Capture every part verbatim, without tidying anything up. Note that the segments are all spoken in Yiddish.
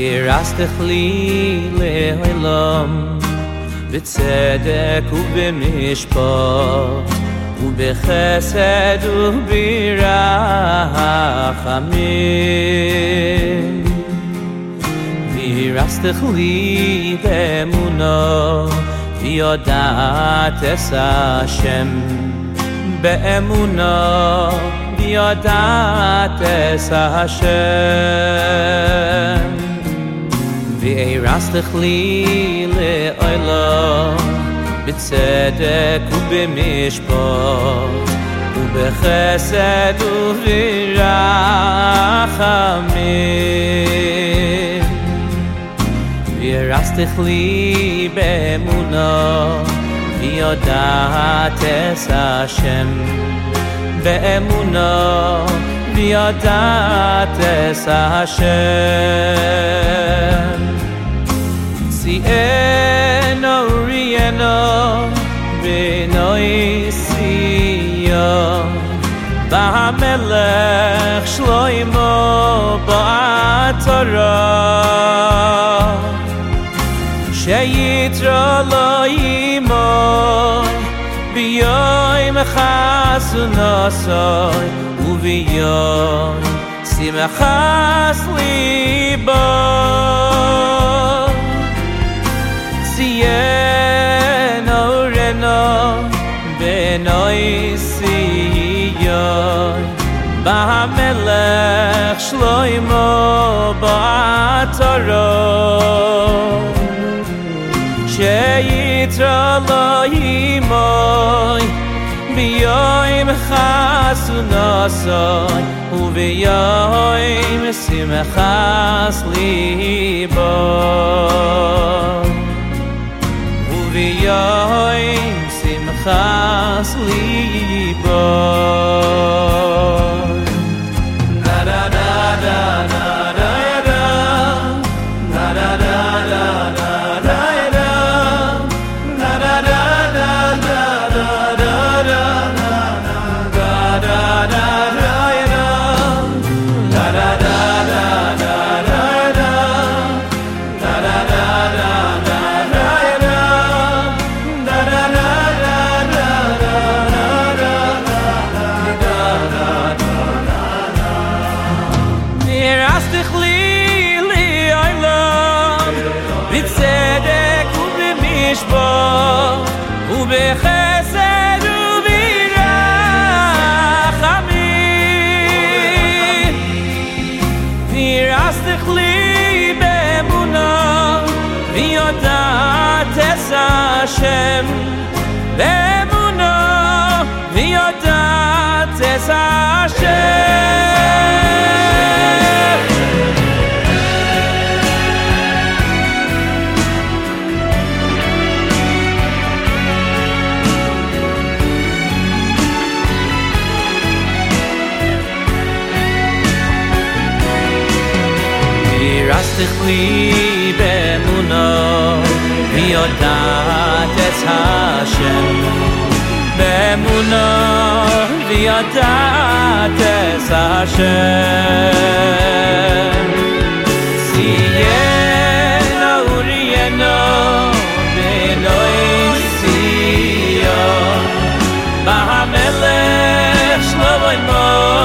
וירסתך לי לעולם בצדק ובמשפט ובחסד וברחמים וירסתך לי באמונה ויודעת אס השם באמונה ויודעת אס השם וירסתך לי לעולם בצדק ובמשפט ובחסד וברחמים וירסתך לי באמונה ויודעת אס השם באמונה ויודעת אס השם ציאנו ריאנו בנוי ציון במלך שלמה בעטרה שיתרו לו עמו ביום חסונוסוי וביום שמחת ליבו ציין אורנו בנוי ציון במלך שלמה בעטרה שיתרו לו עמו ביום חסונוסוי וביום שמחת ליבו וביום שמחת ליבו ובחסד וברחמים וירסתך לי באמונה ויודעת אס השם באמונה ויודעת אס השם וירסתך לי באמונה ויודעת אס השם באמונה ויודעת אס השם ציין אוריינו בנוי ציון במלך שלמה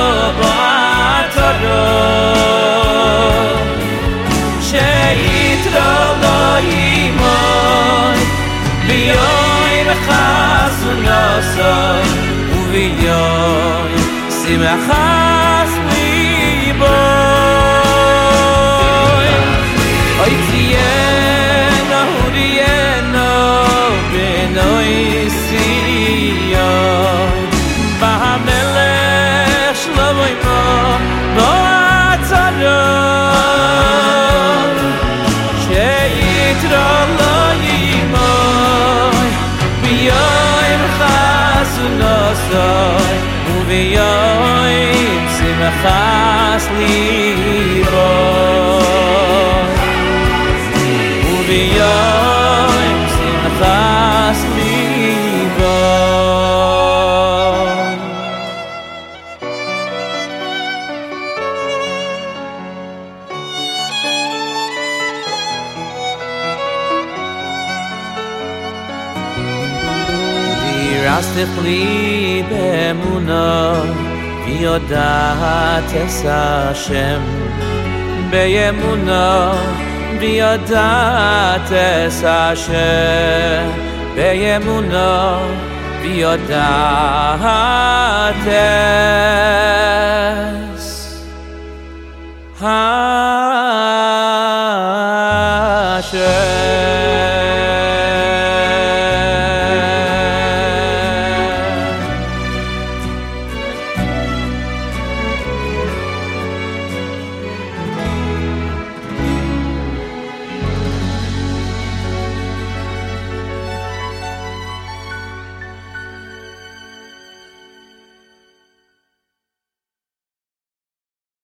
בעטרה שיתרו לו עמו ביום חסונוסוי וביום שמחת ליבו אוי ציין אוריינו בנוי ציון במלך שלמה בעטרה שיתרו לו עמו ביום חסונוסוי וביום שמחת ליבו וביום שמחת ליבו אז תפלי באמונה ויודעת אס השם באמונה ויודעת אס השם באמונה ויודעת